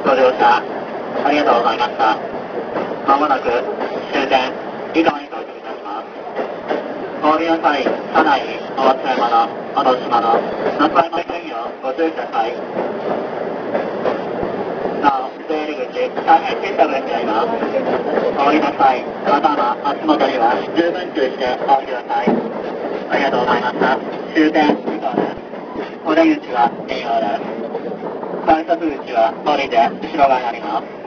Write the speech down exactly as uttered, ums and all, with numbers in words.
ご乗車ありがとうございました。まもなく終点井川に到着いたします。お降りの際、車内にお忘れ物、お落とし物、なさいませんようご注意ください。なお、出入り口、大変小さくしてあります。お降りの際、頭、足元には十分注意してお降りください。ありがとうございました。終点井川です。お出口は右側です。改札口は降りて後ろ側にあります。